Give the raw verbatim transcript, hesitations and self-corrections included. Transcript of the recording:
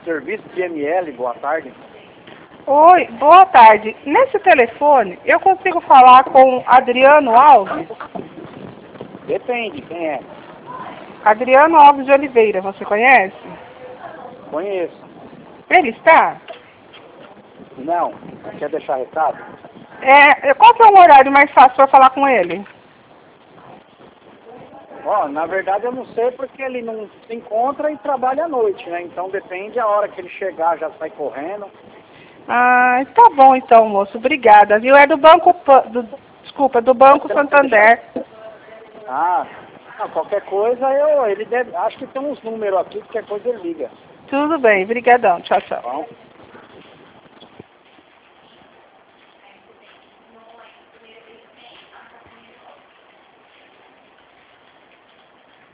Serviço de M L, boa tarde. Oi, boa tarde. Nesse telefone, eu consigo falar com Adriano Alves? Depende, quem é? Adriano Alves de Oliveira, você conhece? Conheço. Ele está? Não. Quer deixar recado? É, qual que é o horário mais fácil para falar com ele? Ó, na verdade eu não sei porque ele não se encontra e trabalha à noite, né? Então depende a hora que ele chegar, já sai correndo. Ah, tá bom então, moço. Obrigada, viu? É do Banco... Pan- Do, desculpa, do Banco Você não quer Santander. deixar- Ah, não, qualquer coisa eu, ele deve, acho que tem uns números aqui, qualquer coisa ele liga. Tudo bem, brigadão. Tchau, tchau. Tá bom?